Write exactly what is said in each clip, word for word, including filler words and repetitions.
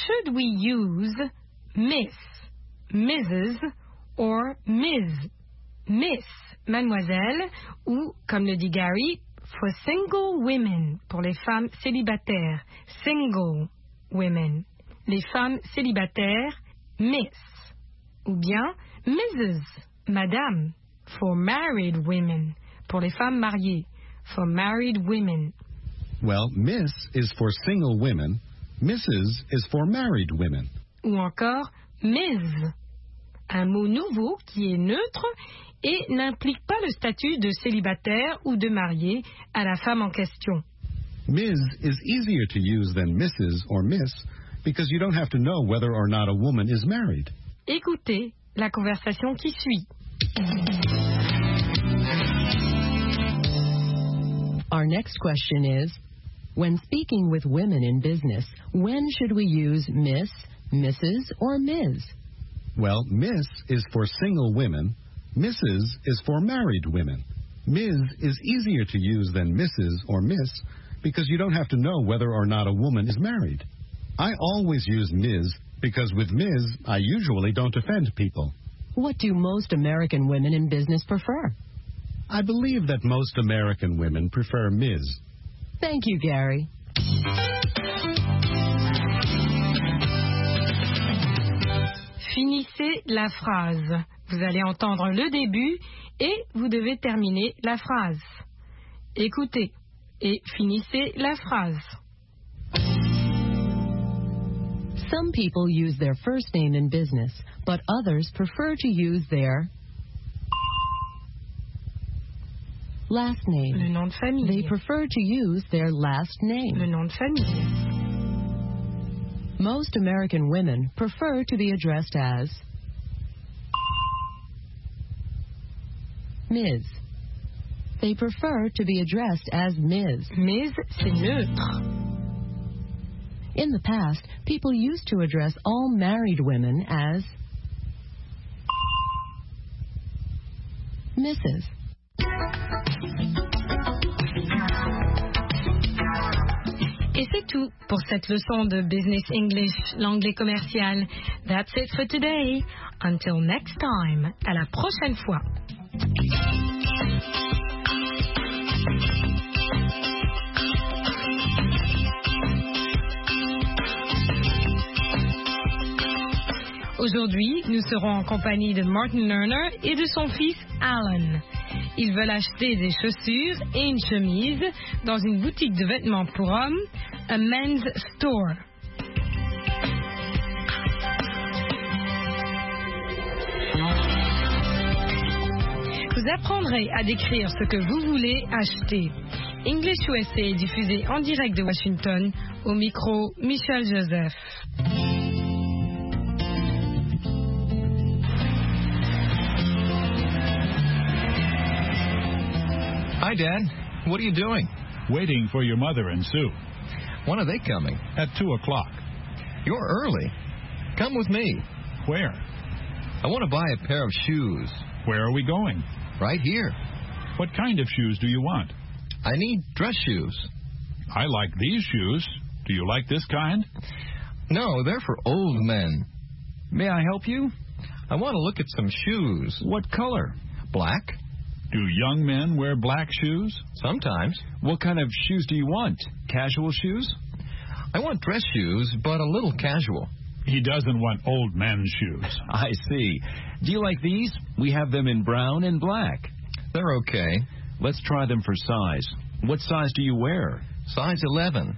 should we use Miss, Missus or Miz? Miss, mademoiselle, ou, comme le dit Gary, for single women, pour les femmes célibataires, single women. Les femmes célibataires, Miss. Ou bien Missus, madame, for married women, pour les femmes mariées, for married women. Well, Miss is for single women, Missus is for married women. Ou encore Miz, un mot nouveau qui est neutre et n'implique pas le statut de célibataire ou de marié à la femme en question. Miz is easier to use than Missus or Miss because you don't have to know whether or not a woman is married. Écoutez la conversation qui suit. Our next question is, when speaking with women in business, when should we use Miss, Missus, or Miz? Well, Miss is for single women, Missus is for married women. Miz is easier to use than Missus or Miss because you don't have to know whether or not a woman is married. I always use Miz because with Miz, I usually don't offend people. What do most American women in business prefer? I believe that most American women prefer Miz. Thank you, Gary. Finissez la phrase. Vous allez entendre le début et vous devez terminer la phrase. Écoutez et finissez la phrase. Some people use their first name in business, but others prefer to use their last name. Le nom de famille. They prefer to use their last name. Le nom de famille. Most American women prefer to be addressed as Miz. They prefer to be addressed as Miz. Miz, c'est neutre. In the past, people used to address all married women as Missus Et c'est tout pour cette leçon de Business English, l'anglais commercial. That's it for today. Until next time. À la prochaine fois. Aujourd'hui, nous serons en compagnie de Martin Lerner et de son fils Alan. Ils veulent acheter des chaussures et une chemise dans une boutique de vêtements pour hommes, a men's store. Vous apprendrez à décrire ce que vous voulez acheter. English U S A est diffusé en direct de Washington, au micro Michel Joseph. Hi, Dad. What are you doing? Waiting for your mother and Sue. When are they coming? At two o'clock. You're early. Come with me. Where? I want to buy a pair of shoes. Where are we going? Right here. What kind of shoes do you want? I need dress shoes. I like these shoes. Do you like this kind? No, they're for old men. May I help you? I want to look at some shoes. What color? Black. Do young men wear black shoes? Sometimes. What kind of shoes do you want? Casual shoes? I want dress shoes, but a little casual. He doesn't want old men's shoes. I see. Do you like these? We have them in brown and black. They're okay. Let's try them for size. What size do you wear? Size eleven.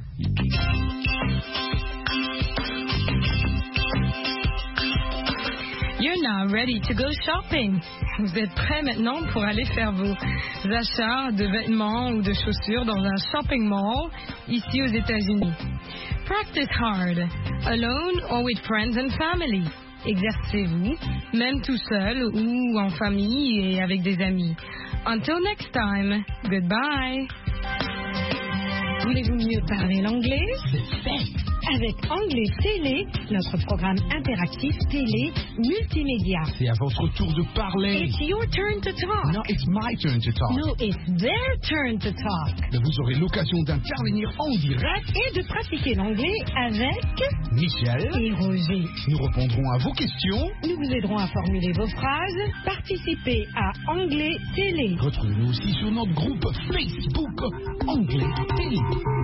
You're now ready to go shopping. Vous êtes prêts maintenant pour aller faire vos achats de vêtements ou de chaussures dans un shopping mall ici aux États-Unis. Practice hard, alone or with friends and family. Exercez-vous, même tout seul ou en famille et avec des amis. Until next time, goodbye. Voulez-vous mieux parler l'anglais? C'est fait. avec Anglais Télé, notre programme interactif télé multimédia. C'est à votre tour de parler. It's your turn to talk. No, it's my turn to talk. No, it's their turn to talk. Mais vous aurez l'occasion d'intervenir en direct Et de pratiquer l'anglais avec Michel et Roger. Nous répondrons à vos questions. Nous vous aiderons à formuler vos phrases. Participez à Anglais Télé. Retrouvez-nous aussi sur notre groupe Facebook Anglais Télé.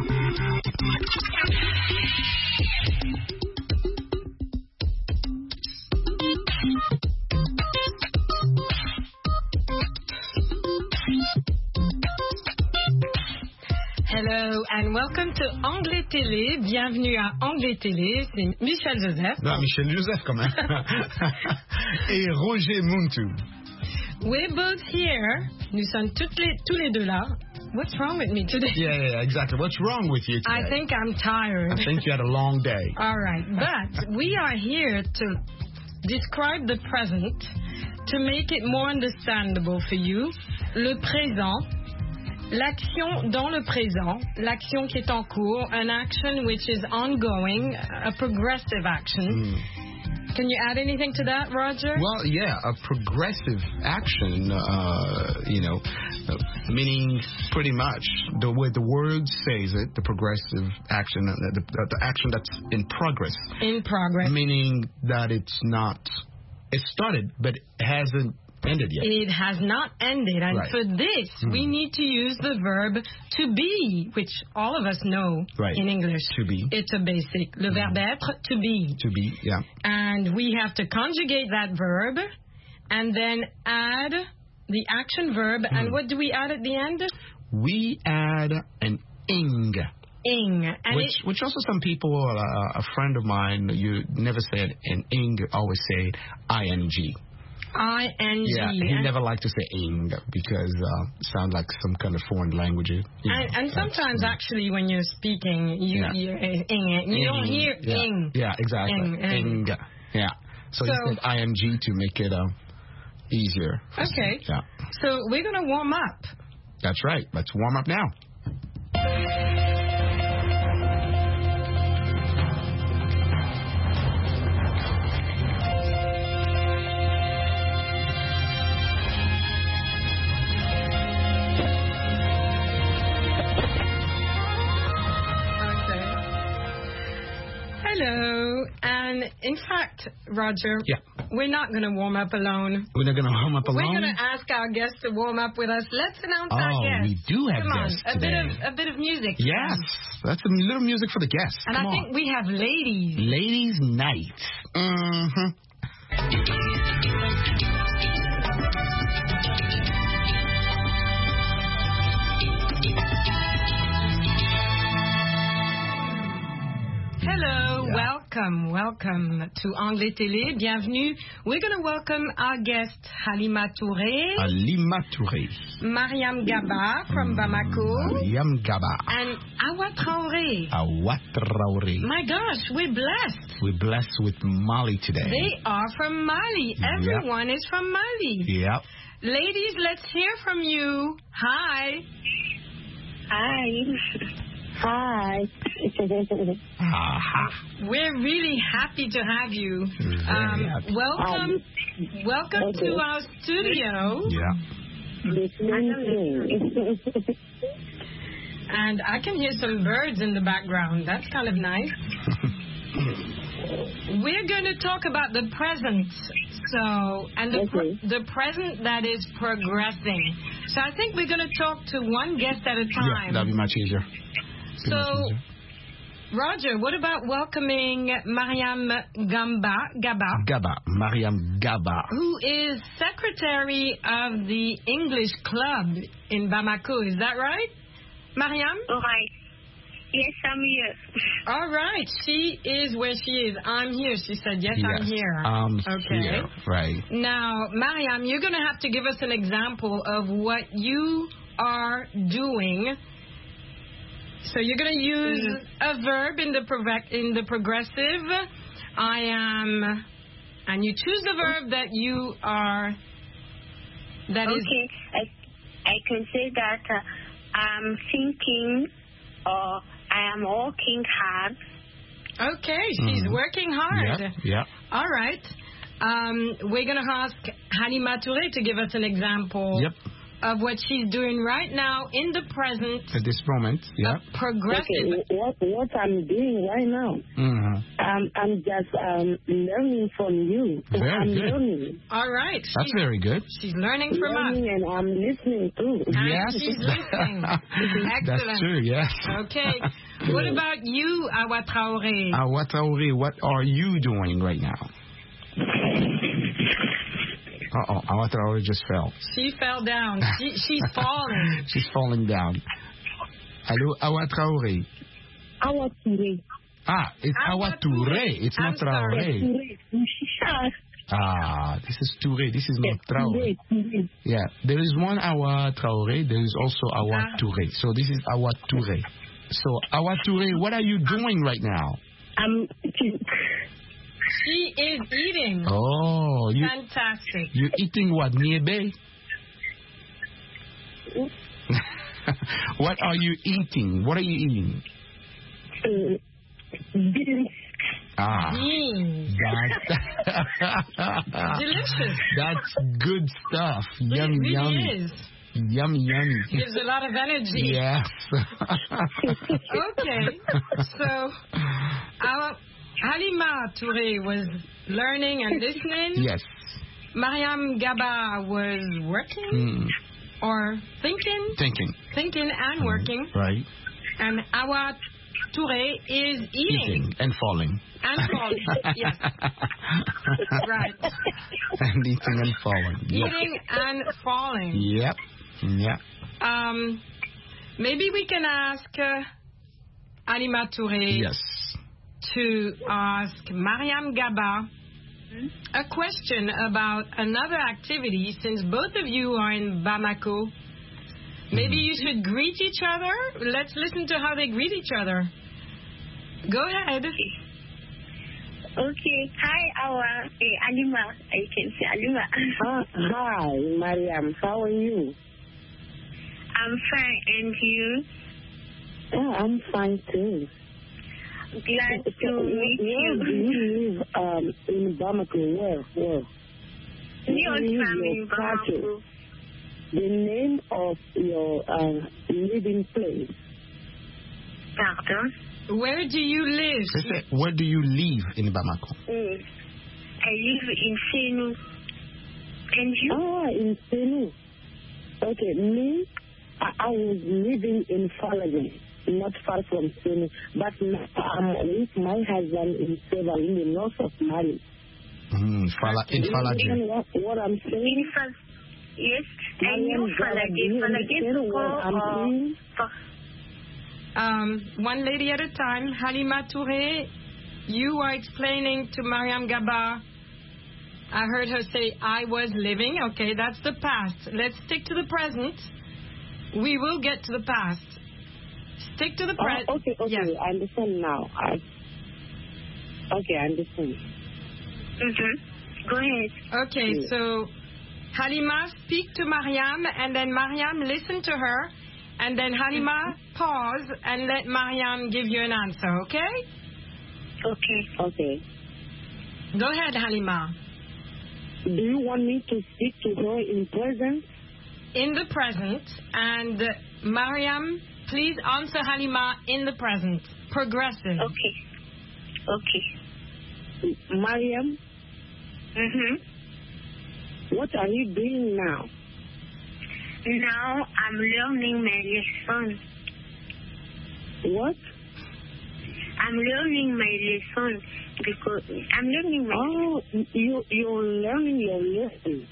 Hello and welcome to Anglais Télé. Bienvenue à Anglais Télé. C'est Michel Joseph. Non, Michel Joseph quand même. Et Roger Muntu. We're both here. Nous sommes toutes les, tous les deux là. What's wrong with me today? Yeah, yeah, exactly. What's wrong with you today? I think I'm tired. I think you had a long day. All right, but we are here to describe the present, to make it more understandable for you. Le présent, l'action dans le présent, l'action qui est en cours, an action which is ongoing, a progressive action. Mm. Can you add anything to that, Roger? Well, yeah, a progressive action, uh, you know, uh, meaning pretty much the way the word says it, the progressive action, uh, the, the, the action that's in progress. In progress. Meaning that it's not, it started, but it hasn't ended yet. It has not ended, and Right. for this, Hmm. we need to use the verb to be, which all of us know Right. in English. To be. It's a basic. Le verbe être, to be. To be, yeah. And we have to conjugate that verb, and then add the action verb, Hmm. and what do we add at the end? We add an ing. Ing. And Which, it, which also some people, uh, a friend of mine, you never say an ing, you always say ing. I N G. Yeah, he and, never liked to say ing because uh, it sounds like some kind of foreign language. You know, and, and that's- sometimes, actually, when you're speaking, you, Yeah. you're uh, ing. You don't hear yeah. ing. Yeah, exactly. Ing, ing. Ing. Yeah. So, So- he said ing to make it uh, easier. Okay. Yeah. So we're going to warm up. That's right. Let's warm up now. Okay. Hello. And in fact, Roger, Yeah. we're not going to warm up alone. We're not going to warm up We're alone. going to ask our guests to warm up with us. Let's announce our Oh, guests. we do have Come guests on, a bit today. of a bit of music. Yes. That's a little music for the guests. And Come I on. think we have ladies. Ladies' Night. Mm-hmm. Hello, welcome, welcome to Anglais Télé. Bienvenue. We're going to welcome our guest Halima Touré, Halima Touré. Mariam Gaba from Bamako, Mariam Gaba. and Awa Traoré. Awad Traoré. My gosh, we're blessed. We're blessed with Mali today. They are from Mali. Yep. Everyone is from Mali. Yep. Ladies, let's hear from you. Hi. Hi. Hi. Aha. We're really happy to have you. Very Um, happy. welcome, welcome Okay. to our studio. Yeah. And I can hear some birds in the background. That's kind of nice. We're going to talk about the present. So, and the, pre- Okay. the present that is progressing. So I think we're going to talk to one guest at a Yeah, time. that'd be much easier. Be So, much easier. Roger, what about welcoming Mariam Gamba, Gaba, Gaba. Mariam Gaba. who is secretary of the English Club in Bamako? Is that right? Mariam? All right. Yes, I'm here. All right. She is where she is. I'm here. She said, yes, I'm here. I'm Okay. here. Right. Now, Mariam, you're going to have to give us an example of what you are doing. So you're going to use Mm-hmm. a verb in the prove- in the progressive. I am, and you choose the verb that you are. That is. Okay. I, I can say that uh, I'm thinking or I am working hard. Okay, she's Mhm. working hard. Yeah, yeah. All right. Um, we're going to ask Halima Touré to give us an example Yep. of what she's doing right now in the present. At this moment, yeah. Progressive. Okay, what what I'm doing right now, Mm-hmm. um, I'm just um, learning from you. Very I'm good. learning. All right. That's She's, very good. she's learning from us. learning and I'm listening too. And Yes. she's listening. That's Excellent. true, yes. Okay. What about you, Awa Traoré? Awa Traoré, what are you doing right now? Uh-oh, Awa Traoré just fell. She fell down. She, she's falling. She's falling down. Hello, Awa Traoré. Awa Touré. Ah, it's Awa Awa Touré. It's I'm not Traoré. Touré. Ah, this is Touré. This is not Traoré. Touré, Touré. Yeah, there is one Awa Traoré. There is also Awa Ah. Touré. So this is Awa Touré. So Awa Touré, what are you doing right now? I'm She is eating. Oh, you Fantastic. you eating what? Niebe? What are you eating? What are you eating? uh, beans. Ah, Beans. that's Delicious. that's good stuff. It Yummy, really yummy, is. yummy, yummy. Gives a lot of energy. Yes. Okay. So, our Halima Touré was learning and listening. Yes. Mariam Gaba was working Mm, or thinking, thinking. thinking and working. Right. And Awa Touré is eating, Eating and falling. and falling. Yes. Right. And eating and falling. Yep. Eating and falling. Yep. Yep. Um, maybe we can ask uh, Halima Touré Yes. to ask Mariam Gaba a question about another activity, since both of you are in Bamako. Maybe you should greet each other. Let's listen to how they greet each other. Go ahead. Okay. Hi, Awa. Hey, Alima. I can say Alima. Ah, hi, Mariam. How are you? I'm fine. And you? Oh, I'm fine too. Glad So, to meet where do you. you live um, in Bamako? Where? Where? Your Where do you live, family in your country? Bamako. The name of your uh, living place. Pardon? Where do you live? She said, where do you live in Bamako? Mm. I live in Senu. And you? Ah, in Senu. Okay, me, I, I was living in Falagan, not far from Senu. But now I'm with my husband in Seva, in the north of Mali. Mm, Fala, in You Falajin. understand what, what I'm In saying? Fal- yes. I Mariam know Gaba, do Falagin. you understand Falagin what I'm or... saying? Um, one lady at a time. Halima Touré, you are explaining to Mariam Gaba. I heard her say, I was living. Okay, that's the past. Let's stick to the present. We will get to the past. Stick to the present. Oh, okay, okay, Yes. I understand now. I, okay, I understand. Mm-hmm. Go ahead. Okay, Yeah. so Halima, speak to Mariam, and then Mariam, listen to her, and then Halima, pause, and let Mariam give you an answer, okay? Okay. Okay. Go ahead, Halima. Do you want me to speak to her in present? In the present, and uh, Mariam, please answer Halima in the present. Progressive. Okay. Okay. Mariam, Mm-hmm. what are you doing now? Now I'm learning my lesson. What? I'm learning my lesson because I'm learning my Oh, you, you're learning your lesson.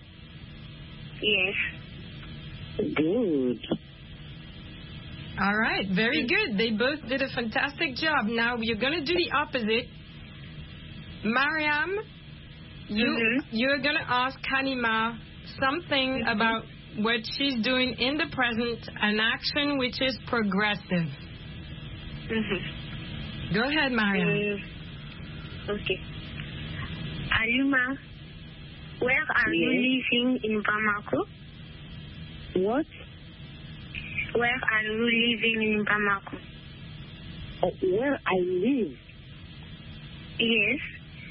Yes. Good. All right, very good. They both did a fantastic job. Now you're going to do the opposite. Mariam, you, Mhm. you're going to ask Halima something about what she's doing in the present, an action which is progressive. Mm-hmm. Go ahead, Mariam. Uh, okay. Alima, where are you living in Bamako? What? Where are you living in Bamako? Uh, where I live? Yes.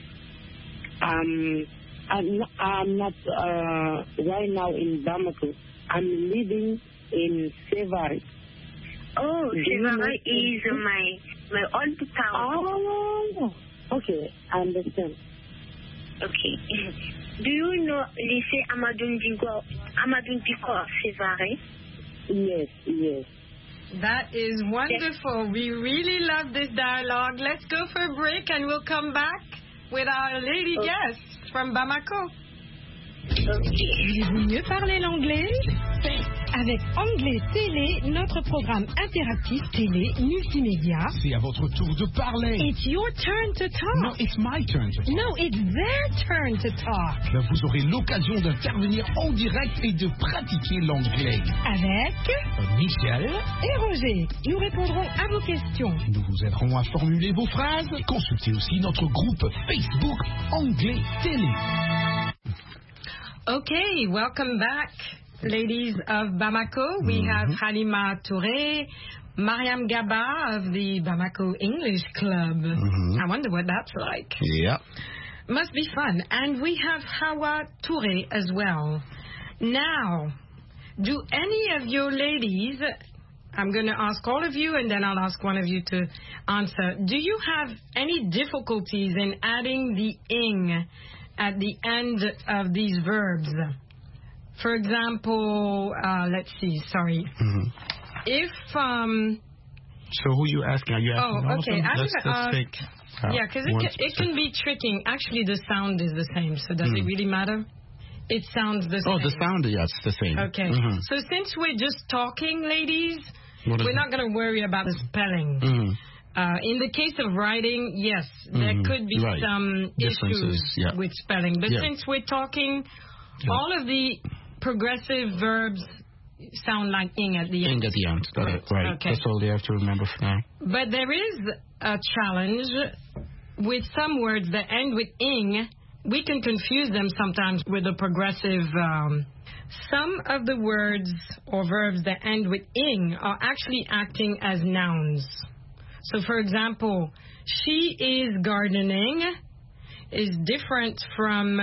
Um, I'm not, I'm not uh, right now in Bamako. I'm living in Sevare. Oh, Do you know Sevare is Sevare? my my old town. Oh, okay, I understand. Okay. Do you know lycée Amadou Ndigo, Amadou Ndigo, Sevare? Yes, yes. That is wonderful. We really love this dialogue. Let's go for a break and we'll come back with our lady Okay. guests from Bamako. Voulez-vous mieux parler l'anglais? Avec Anglais Télé, notre programme interactif télé multimédia. C'est à votre tour de parler. It's your turn to talk. No, it's my turn to talk. No, it's their turn to talk. Ben, vous aurez l'occasion d'intervenir en direct et de pratiquer l'anglais. Avec Michel et Roger, nous répondrons à vos questions. Nous vous aiderons à formuler vos phrases. Consultez aussi notre groupe Facebook Anglais Télé. Okay, welcome back, ladies of Bamako. We Mm-hmm. have Halima Touré, Mariam Gaba of the Bamako English Club. Mhm. I wonder what that's like. Yeah. Must be fun. And we have Hawa Touré as well. Now, do any of your ladies, I'm going to ask all of you and then I'll ask one of you to answer. Do you have any difficulties in adding the ing at the end of these verbs? For example, uh, let's see, sorry. Mhm. If, um, So who you asking? Are you asking Oh, all of okay. them? I'm Let's, gonna let's ask- take, uh, yeah, because it one can, it can be tricking. Actually, the sound is the same, so does it Mm. really matter? It sounds the same. Oh, the sound, yes, the same. Okay. Mhm. So since we're just talking, ladies, What is we're it? not going to worry about the spelling. Mhm. Uh, in the case of writing, yes, there Mhm. could be Right. some Differences, issues yeah. with spelling. But Yeah. since we're talking, Yeah. all of the progressive verbs sound like ing at the end. Ing at the end. Got it. Right. Okay. That's all you have to remember for now. But there is a challenge with some words that end with ing. We can confuse them sometimes with the progressive. Um, some of the words or verbs that end with ing are actually acting as nouns. So, for example, she is gardening is different from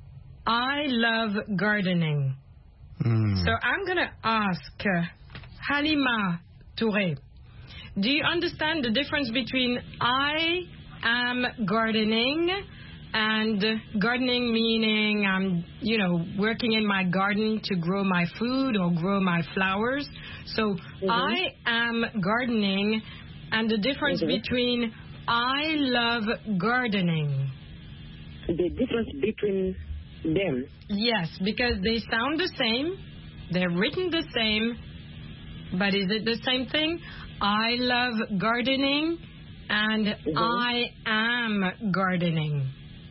I love gardening. Mm. So I'm going to ask uh, Halima Touré, do you understand the difference between I am gardening and gardening meaning I'm, you know, working in my garden to grow my food or grow my flowers? So Mm-hmm. I am gardening and the difference Mhm. between I love gardening. The difference between them. Yes, because they sound the same, they're written the same, but is it the same thing? I love gardening and Mhm. I am gardening.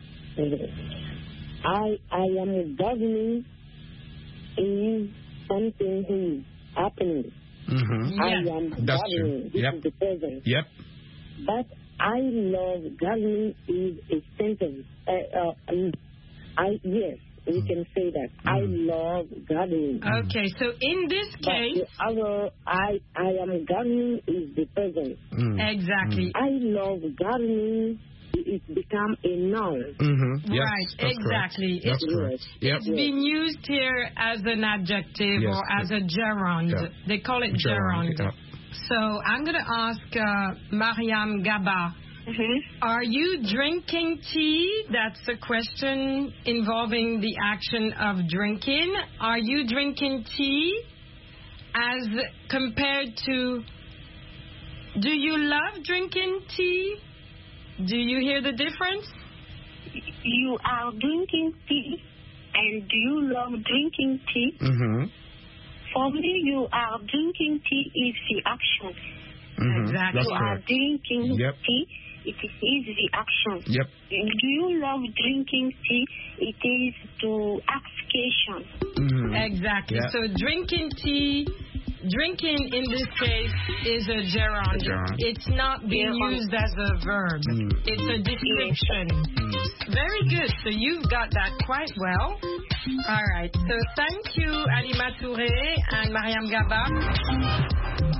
I I am gardening is something is happening. Mhm. I Yes. am That's gardening. true. This Yep. is the present. Yep. But I love gardening is a sentence. Uh, uh, um, I yes, we can say that. I love gardening. Okay, so in this But case, the other I I am gardening is the present. Mm. exactly. I love gardening. It become a noun. Mhm. Yes, Right, that's exactly. Correct. That's It's- correct. Yep. It's being used here as an adjective Yes. or as a gerund. Yeah. They call it Gerund, gerund. yeah. So I'm going to ask uh, Mariam Gaba. Mhm. Are you drinking tea? That's a question involving the action of drinking. Are you drinking tea as compared to do you love drinking tea? Do you hear the difference? You are drinking tea, and do you love drinking tea? Mhm. For me, you are drinking tea is the action. Mhm. Exactly. That's You are correct. drinking Yep. tea, it is the action. Yep. Do you love drinking tea? It is to ask question. Mhm. Exactly. Yeah. So drinking tea, drinking in this case is a gerund. A gerund. It's not being Gerund. used as a verb. Mm. It's a description. Very good. So you've got that quite well. All right. So thank you, Halima Touré and Mariam Gaba.